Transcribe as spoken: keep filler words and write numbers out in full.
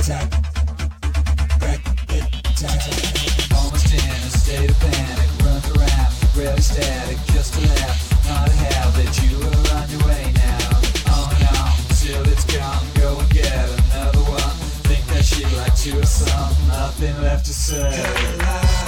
tight. Break it tight. Almost in a state of panic, run around, really static, just to laugh, not a habit. You are on your way now. On and on, till it's gone. Go and get another one. Think that she liked you or something. Nothing left to say.